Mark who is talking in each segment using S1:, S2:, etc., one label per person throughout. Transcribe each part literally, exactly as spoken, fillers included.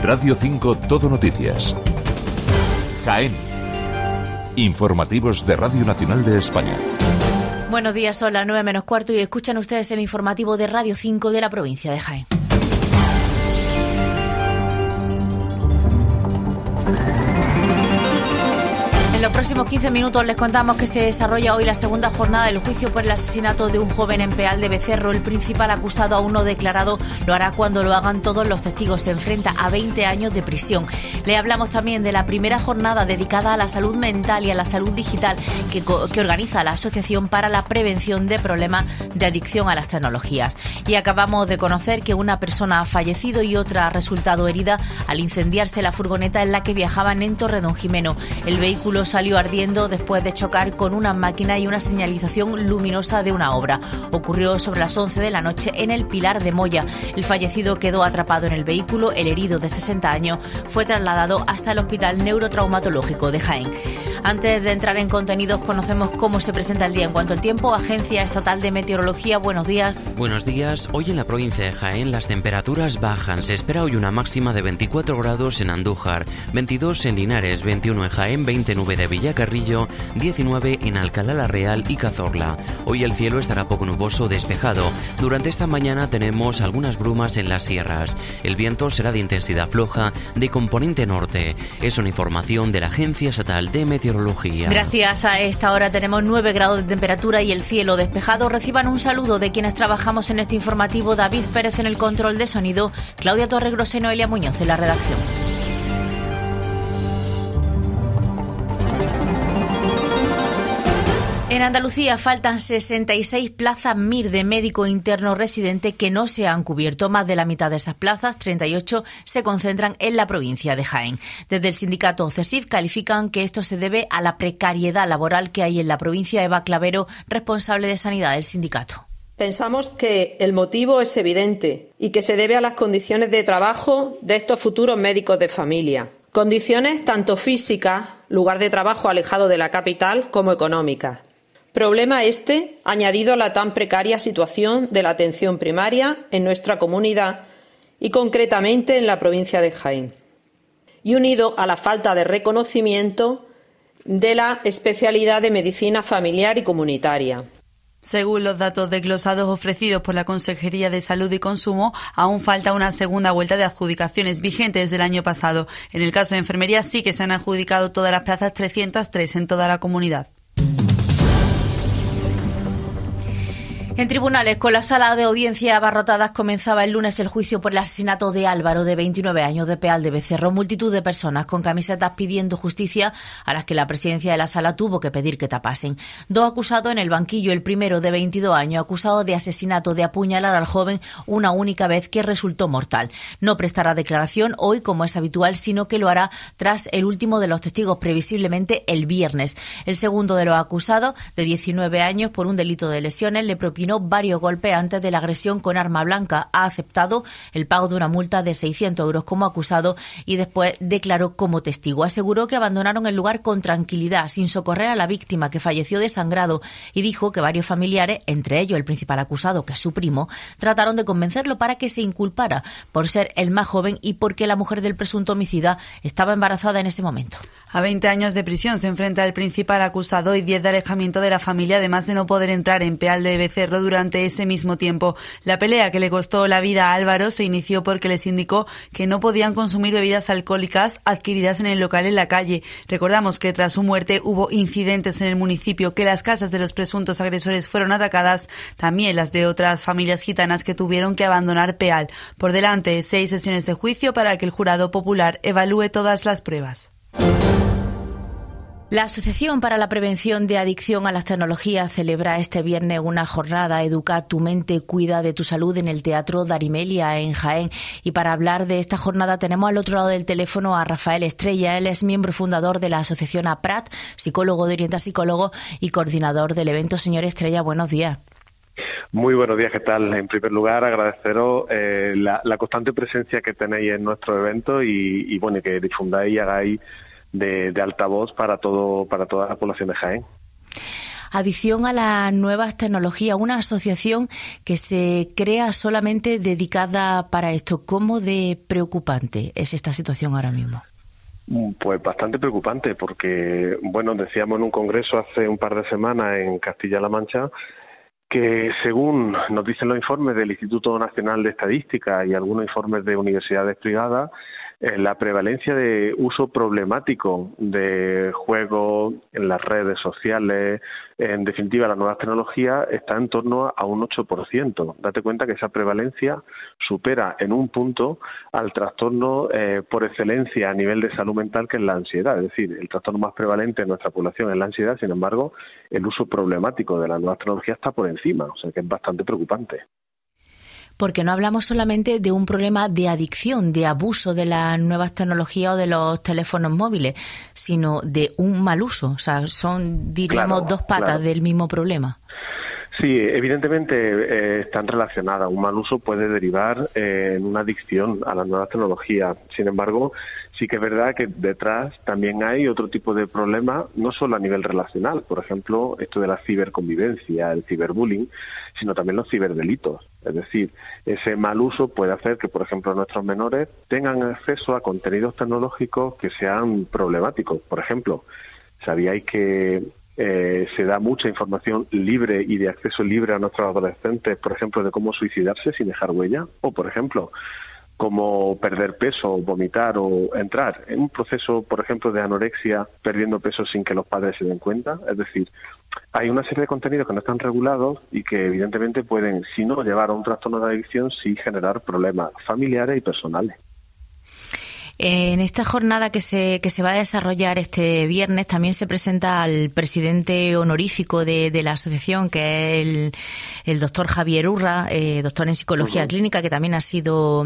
S1: Radio cinco Todo Noticias. Jaén. Informativos de Radio Nacional de España.
S2: Buenos días, son las nueve menos cuarto y escuchan ustedes el informativo de Radio cinco de la provincia de Jaén. En los próximos quince minutos les contamos que se desarrolla hoy la segunda jornada del juicio por el asesinato de un joven en Peal de Becerro. El principal acusado, aún no declarado, lo hará cuando lo hagan todos los testigos. Se enfrenta a veinte años de prisión. Le hablamos también de la primera jornada dedicada a la salud mental y a la salud digital que, que organiza la Asociación para la Prevención de Problemas de Adicción a las Tecnologías. Y acabamos de conocer que una persona ha fallecido y otra ha resultado herida al incendiarse la furgoneta en la que viajaban en Torredonjimeno. El vehículo salió ardiendo después de chocar con una máquina y una señalización luminosa de una obra. Ocurrió sobre las once de la noche en el Pilar de Moya. El fallecido quedó atrapado en el vehículo. El herido, de sesenta años, fue trasladado hasta el Hospital Neurotraumatológico de Jaén. Antes de entrar en contenidos, conocemos cómo se presenta el día en cuanto al tiempo. Agencia Estatal de Meteorología, buenos días.
S3: Buenos días. Hoy en la provincia de Jaén las temperaturas bajan. Se espera hoy una máxima de veinticuatro grados en Andújar, veintidós en Linares, veintiuno en Jaén, veinte en Úbeda de Villacarrillo, diecinueve en Alcalá la Real y Cazorla. Hoy el cielo estará poco nuboso o despejado. Durante esta mañana tenemos algunas brumas en las sierras. El viento será de intensidad floja de componente norte. Es una información de la Agencia Estatal de Meteorología.
S2: Gracias. A esta hora tenemos nueve grados de temperatura y el cielo despejado. Reciban un saludo de quienes trabajamos en este informativo: David Pérez en el control de sonido, Claudia Torregrosa y Noelia Muñoz en la redacción. En Andalucía faltan sesenta y seis plazas M I R de médico interno residente que no se han cubierto. Más de la mitad de esas plazas, treinta y ocho, se concentran en la provincia de Jaén. Desde el sindicato CESIF califican que esto se debe a la precariedad laboral que hay en la provincia. Eva Clavero, responsable de sanidad del sindicato.
S4: Pensamos que el motivo es evidente y que se debe a las condiciones de trabajo de estos futuros médicos de familia. Condiciones tanto físicas, lugar de trabajo alejado de la capital, como económicas. Problema este añadido a la tan precaria situación de la atención primaria en nuestra comunidad y concretamente en la provincia de Jaén. Y unido a la falta de reconocimiento de la especialidad de medicina familiar y comunitaria.
S5: Según los datos desglosados ofrecidos por la Consejería de Salud y Consumo, aún falta una segunda vuelta de adjudicaciones vigentes desde el año pasado. En el caso de enfermería sí que se han adjudicado todas las plazas, trescientas tres en toda la comunidad.
S2: En tribunales, con la sala de audiencia abarrotadas, comenzaba el lunes el juicio por el asesinato de Álvaro, de veintinueve años, de Peal de Becerro. Multitud de personas con camisetas pidiendo justicia, a las que la presidencia de la sala tuvo que pedir que tapasen. Dos acusados en el banquillo. El primero, de veintidós años, acusado de asesinato, de apuñalar al joven una única vez, que resultó mortal. No prestará declaración hoy, como es habitual, sino que lo hará tras el último de los testigos, previsiblemente el viernes. El segundo de los acusados, de diecinueve años, por un delito de lesiones, le propinó varios golpes antes de la agresión con arma blanca. Ha aceptado el pago de una multa de seiscientos euros como acusado y después declaró como testigo. Aseguró que abandonaron el lugar con tranquilidad, sin socorrer a la víctima, que falleció desangrado, y dijo que varios familiares, entre ellos el principal acusado, que es su primo, trataron de convencerlo para que se inculpara por ser el más joven y porque la mujer del presunto homicida estaba embarazada en ese momento.
S5: A veinte años de prisión se enfrenta el principal acusado y diez de alejamiento de la familia, además de no poder entrar en Peal de Becerro durante ese mismo tiempo. La pelea que le costó la vida a Álvaro se inició porque les indicó que no podían consumir bebidas alcohólicas adquiridas en el local en la calle. Recordamos que tras su muerte hubo incidentes en el municipio, que las casas de los presuntos agresores fueron atacadas, también las de otras familias gitanas que tuvieron que abandonar Peal. Por delante, seis sesiones de juicio para que el jurado popular evalúe todas las pruebas.
S2: La Asociación para la Prevención de Adicción a las Tecnologías celebra este viernes una jornada Educa tu mente, cuida de tu salud en el Teatro Darimelia en Jaén. Y para hablar de esta jornada tenemos al otro lado del teléfono a Rafael Estrella. Él es miembro fundador de la Asociación APRAT, psicólogo de Orienta Psicólogo y coordinador del evento. Señor Estrella, buenos días.
S6: Muy buenos días, ¿qué tal? En primer lugar, agradeceros eh, la, la constante presencia que tenéis en nuestro evento y, y bueno, que difundáis y hagáis De, de altavoz para todo para toda la población de Jaén.
S2: Adicción a las nuevas tecnologías, una asociación que se crea solamente dedicada para esto. ¿Cómo de preocupante es esta situación ahora mismo?
S6: Pues bastante preocupante porque, bueno, decíamos en un congreso hace un par de semanas en Castilla-La Mancha que según nos dicen los informes del Instituto Nacional de Estadística y algunos informes de universidades privadas, eh, la prevalencia de uso problemático de juegos en las redes sociales, en definitiva las nuevas tecnologías, está en torno a un ocho por ciento. Date cuenta que esa prevalencia supera en un punto al trastorno eh, por excelencia a nivel de salud mental, que es la ansiedad. Es decir, el trastorno más prevalente en nuestra población es la ansiedad, sin embargo, el uso problemático de las nuevas tecnologías está por encima, o sea que es bastante preocupante.
S2: Porque no hablamos solamente de un problema de adicción, de abuso de las nuevas tecnologías o de los teléfonos móviles, sino de un mal uso. O sea, son, diríamos, claro, dos patas claro. del mismo problema.
S6: Sí, evidentemente eh, están relacionadas. Un mal uso puede derivar eh, en una adicción a las nuevas tecnologías. Sin embargo, sí que es verdad que detrás también hay otro tipo de problemas, no solo a nivel relacional, por ejemplo, esto de la ciberconvivencia, el ciberbullying, sino también los ciberdelitos. Es decir, ese mal uso puede hacer que, por ejemplo, nuestros menores tengan acceso a contenidos tecnológicos que sean problemáticos. Por ejemplo, ¿sabíais que Eh, se da mucha información libre y de acceso libre a nuestros adolescentes, por ejemplo, de cómo suicidarse sin dejar huella? O, por ejemplo, cómo perder peso, vomitar o entrar en un proceso, por ejemplo, de anorexia, perdiendo peso sin que los padres se den cuenta. Es decir, hay una serie de contenidos que no están regulados y que evidentemente pueden, si no llevar a un trastorno de adicción, sí generar problemas familiares y personales.
S2: En esta jornada que se que se va a desarrollar este viernes también se presenta al presidente honorífico de, de la asociación, que es el, el doctor Javier Urra, eh, doctor en psicología uh-huh. clínica, que también ha sido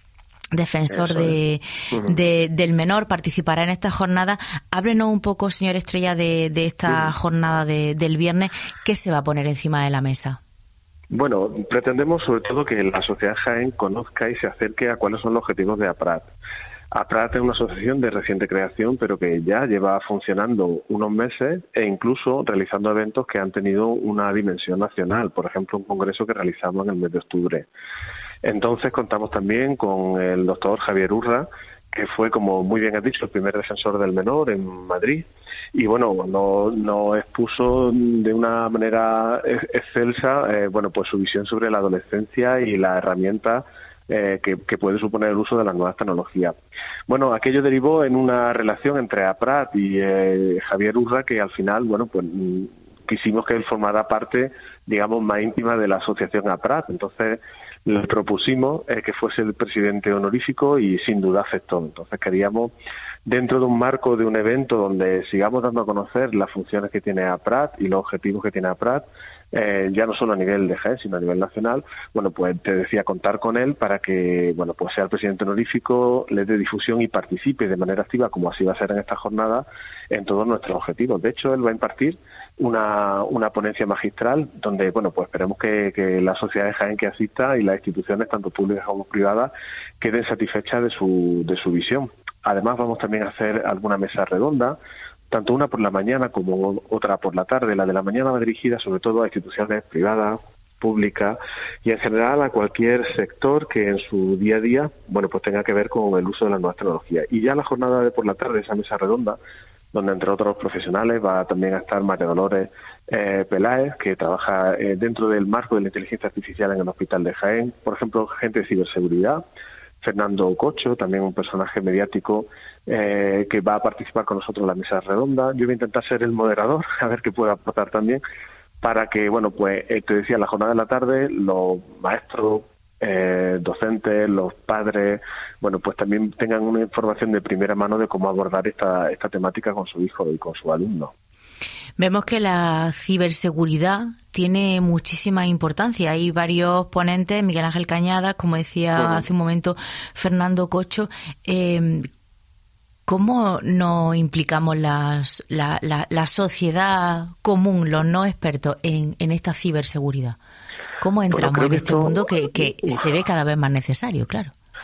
S2: defensor de, uh-huh. de del menor. Participará en esta jornada. Háblenos un poco, señor Estrella, de, de esta uh-huh. jornada de, del viernes. ¿Qué se va a poner encima de la mesa?
S6: Bueno, pretendemos sobre todo que la sociedad Jaén conozca y se acerque a cuáles son los objetivos de APRAT. APRAT es una asociación de reciente creación, pero que ya lleva funcionando unos meses e incluso realizando eventos que han tenido una dimensión nacional. Por ejemplo, un congreso que realizamos en el mes de octubre. Entonces, contamos también con el doctor Javier Urra, que fue, como muy bien has dicho, el primer defensor del menor en Madrid. Y bueno, nos no expuso de una manera excelsa eh, bueno, pues su visión sobre la adolescencia y la herramienta Eh, que, que puede suponer el uso de las nuevas tecnologías. Bueno, aquello derivó en una relación entre APRAT y eh, Javier Urra, que al final, bueno, pues quisimos que él formara parte, digamos, más íntima de la asociación APRAT. Entonces le propusimos eh, que fuese el presidente honorífico y sin duda aceptó. Entonces queríamos, dentro de un marco de un evento donde sigamos dando a conocer las funciones que tiene APRAT y los objetivos que tiene APRAT, Eh, ya no solo a nivel de Jaén, sino a nivel nacional, bueno, pues te decía contar con él para que, bueno, pues sea el presidente honorífico, le dé difusión y participe de manera activa, como así va a ser en esta jornada, en todos nuestros objetivos. De hecho, él va a impartir una, una ponencia magistral donde, bueno, pues esperemos que, que la sociedad de Jaén que asista y las instituciones, tanto públicas como privadas, queden satisfechas de su, de su visión. Además, vamos también a hacer alguna mesa redonda, tanto una por la mañana como otra por la tarde. La de la mañana va dirigida sobre todo a instituciones privadas, públicas y en general a cualquier sector que en su día a día, bueno, pues tenga que ver con el uso de las nuevas tecnologías. Y ya la jornada de por la tarde, esa mesa redonda, donde entre otros profesionales va también a estar María Dolores eh, Peláez, que trabaja eh, dentro del marco de la inteligencia artificial en el Hospital de Jaén, por ejemplo, gente de ciberseguridad, Fernando Cocho, también un personaje mediático eh, que va a participar con nosotros en la mesa redonda. Yo voy a intentar ser el moderador, a ver qué puedo aportar también, para que, bueno, pues eh, te decía, la jornada de la tarde, los maestros, eh, docentes, los padres, bueno, pues también tengan una información de primera mano de cómo abordar esta, esta temática con su hijo y con su alumno.
S2: Vemos que la ciberseguridad tiene muchísima importancia. Hay varios ponentes, Miguel Ángel Cañada, como decía uh-huh. hace un momento Fernando Cocho. Eh, ¿Cómo nos implicamos las, la, la, la sociedad común, los no expertos, en, en esta ciberseguridad? ¿Cómo entramos bueno, en este esto, mundo que, que uh, se ve cada vez más necesario, claro?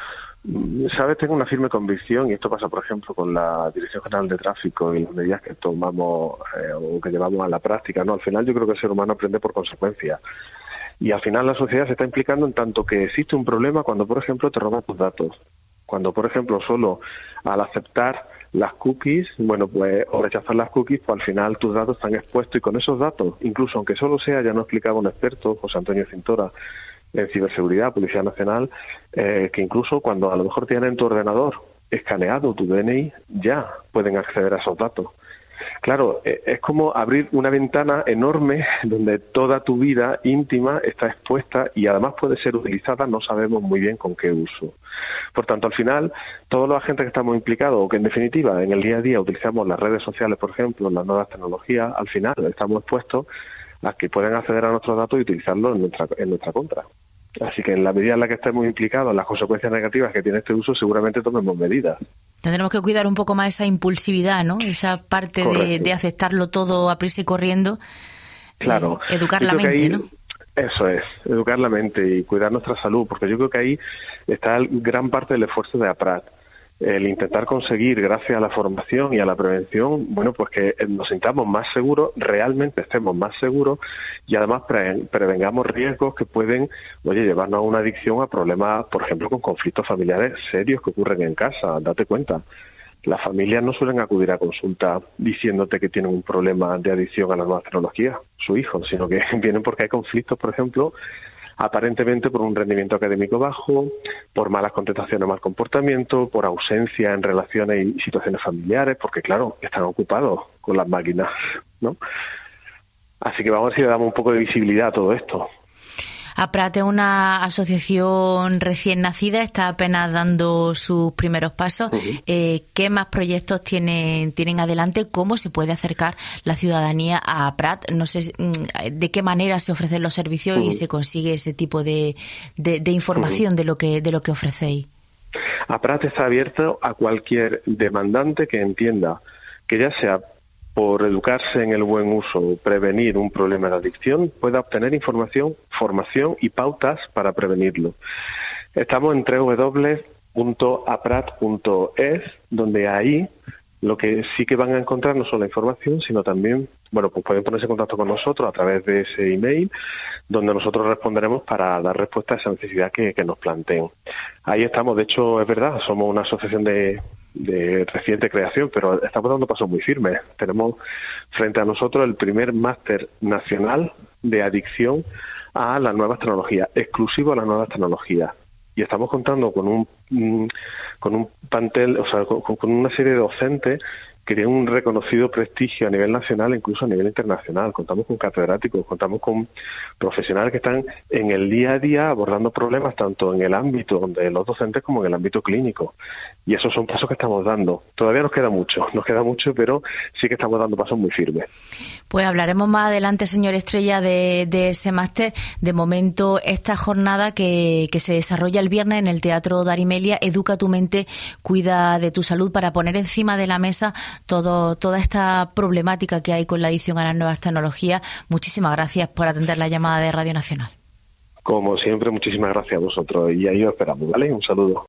S6: Sabes, tengo una firme convicción, y esto pasa, por ejemplo, con la Dirección General de Tráfico y las medidas que tomamos eh, o que llevamos a la práctica, ¿no? Al final yo creo que el ser humano aprende por consecuencia. Y al final la sociedad se está implicando en tanto que existe un problema cuando, por ejemplo, te roban tus datos. Cuando, por ejemplo, solo al aceptar las cookies, bueno, pues, o rechazar las cookies, pues al final tus datos están expuestos, y con esos datos, incluso aunque solo sea, ya nos explicaba un experto, José Antonio Cintora, en ciberseguridad, Policía Nacional, eh, que incluso cuando a lo mejor tienen tu ordenador escaneado, tu D N I, ya pueden acceder a esos datos. Claro, eh, es como abrir una ventana enorme donde toda tu vida íntima está expuesta y además puede ser utilizada, no sabemos muy bien con qué uso. Por tanto, al final, todos los agentes que estamos implicados, o que en definitiva en el día a día utilizamos las redes sociales, por ejemplo, las nuevas tecnologías, al final estamos expuestos a que pueden acceder a nuestros datos y utilizarlos en nuestra, en nuestra contra. Así que en la medida en la que estemos implicados en las consecuencias negativas que tiene este uso, seguramente tomemos medidas.
S2: Tendremos que cuidar un poco más esa impulsividad, ¿no? Esa parte de, de aceptarlo todo a prisa y corriendo.
S6: Claro.
S2: Eh, educar la mente, ahí, ¿no?
S6: Eso es, educar la mente y cuidar nuestra salud, porque yo creo que ahí está gran parte del esfuerzo de APRAT. El intentar conseguir, gracias a la formación y a la prevención, bueno, pues que nos sintamos más seguros, realmente estemos más seguros y además pre- prevengamos riesgos que pueden, oye, llevarnos a una adicción, a problemas, por ejemplo, con conflictos familiares serios que ocurren en casa. Date cuenta, las familias no suelen acudir a consulta diciéndote que tienen un problema de adicción a las nuevas tecnologías, su hijo, sino que vienen porque hay conflictos, por ejemplo, aparentemente por un rendimiento académico bajo, por malas contestaciones, mal comportamiento, por ausencia en relaciones y situaciones familiares, porque claro, están ocupados con las máquinas, ¿no? Así que vamos a ver si le damos un poco de visibilidad a todo esto.
S2: APRAT es una asociación recién nacida, está apenas dando sus primeros pasos. Uh-huh. Eh, ¿Qué más proyectos tienen, tienen adelante? ¿Cómo se puede acercar la ciudadanía a APRAT? No sé de qué manera se ofrecen los servicios uh-huh. y se consigue ese tipo de, de, de información uh-huh. de lo que de lo que ofrecéis.
S6: APRAT está abierto a cualquier demandante que entienda que ya sea por educarse en el buen uso o prevenir un problema de adicción, pueda obtener información, formación y pautas para prevenirlo. Estamos en doble u doble u doble u punto aprat punto es, donde ahí lo que sí que van a encontrar no solo la información, sino también, bueno, pues pueden ponerse en contacto con nosotros a través de ese email, donde nosotros responderemos para dar respuesta a esa necesidad que, que nos planteen. Ahí estamos, de hecho, es verdad, somos una asociación de de reciente creación, pero estamos dando pasos muy firmes. Tenemos frente a nosotros el primer máster nacional de adicción a las nuevas tecnologías, exclusivo a las nuevas tecnologías. Y estamos contando con un con un plantel, o sea, con, con una serie de docentes que tienen un reconocido prestigio a nivel nacional e incluso a nivel internacional. Contamos con catedráticos, contamos con profesionales que están en el día a día abordando problemas tanto en el ámbito de los docentes como en el ámbito clínico. Y esos son pasos que estamos dando. Todavía nos queda mucho, nos queda mucho, pero sí que estamos dando pasos muy firmes.
S2: Pues hablaremos más adelante, señor Estrella, de, de ese máster. De momento, esta jornada que, que se desarrolla el viernes en el Teatro Darimelia, Educa tu mente, cuida de tu salud, para poner encima de la mesa todo, toda esta problemática que hay con la adicción a las nuevas tecnologías. Muchísimas gracias por atender la llamada de Radio Nacional.
S6: Como siempre, muchísimas gracias a vosotros y ahí os esperamos, ¿vale? Un saludo.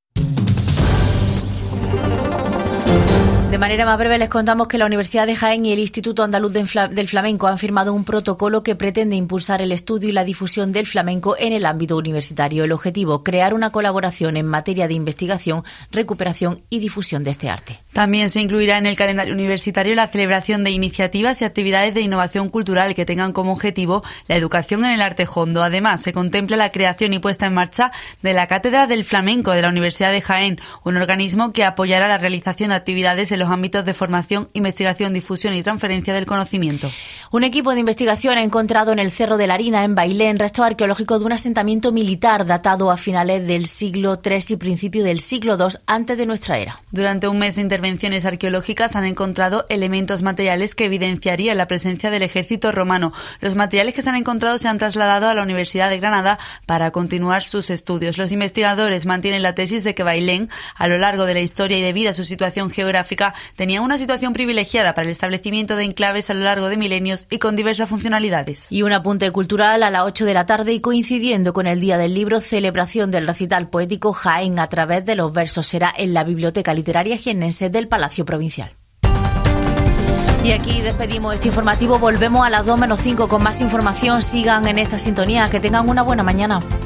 S2: De manera más breve les contamos que la Universidad de Jaén y el Instituto Andaluz del Flamenco han firmado un protocolo que pretende impulsar el estudio y la difusión del flamenco en el ámbito universitario. El objetivo, crear una colaboración en materia de investigación, recuperación y difusión de este arte.
S5: También se incluirá en el calendario universitario la celebración de iniciativas y actividades de innovación cultural que tengan como objetivo la educación en el arte hondo. Además, se contempla la creación y puesta en marcha de la Cátedra del Flamenco de la Universidad de Jaén, un organismo que apoyará la realización de actividades en los ámbitos de formación, investigación, difusión y transferencia del conocimiento.
S2: Un equipo de investigación ha encontrado en el Cerro de la Harina, en Bailén, restos arqueológicos de un asentamiento militar datado a finales del siglo tercero y principio del siglo segundo antes de nuestra era.
S5: Durante un mes de intervenciones arqueológicas han encontrado elementos materiales que evidenciarían la presencia del ejército romano. Los materiales que se han encontrado se han trasladado a la Universidad de Granada para continuar sus estudios. Los investigadores mantienen la tesis de que Bailén, a lo largo de la historia y debido a su situación geográfica, histórica, tenían una situación privilegiada para el establecimiento de enclaves a lo largo de milenios y con diversas funcionalidades.
S2: Y un apunte cultural a las ocho de la tarde y coincidiendo con el Día del Libro, celebración del recital poético Jaén a través de los versos será en la Biblioteca Literaria Jiennense del Palacio Provincial. Y aquí despedimos este informativo, volvemos a las dos menos cinco con más información. Sigan en esta sintonía, que tengan una buena mañana.